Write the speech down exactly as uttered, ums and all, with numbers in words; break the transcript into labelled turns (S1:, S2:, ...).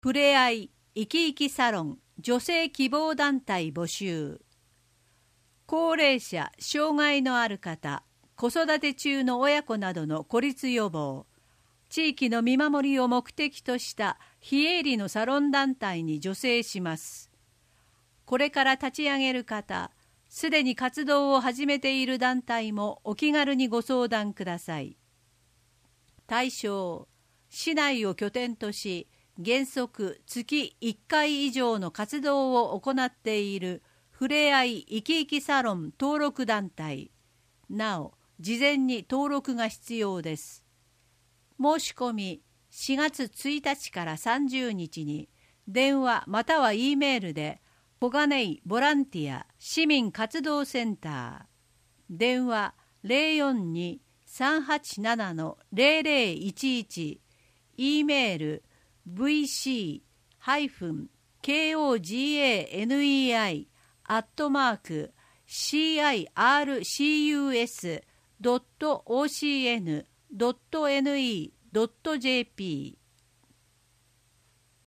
S1: ふれあい生き生きサロン女性希望団体募集。高齢者、障害のある方、子育て中の親子などの孤立予防、地域の見守りを目的とした非営利のサロン団体に助成します。これから立ち上げる方、すでに活動を始めている団体もお気軽にご相談ください。対象、市内を拠点とし、原則月いっかい以上の活動を行っているふれあい生き生きサロン登録団体。なお、事前に登録が必要です。申し込みしがつついたちからさんじゅうにちに電話または E メールで小金井ボランティア市民活動センター電話 ゼロよんに さんはちなな ゼロゼロいちいち E メール ブイシー ケーオージーエーエヌイーアイ アットマーク シーアイアールシーユーエス ドット オーシーエヌ ドット エヌイー ドット ジェーピー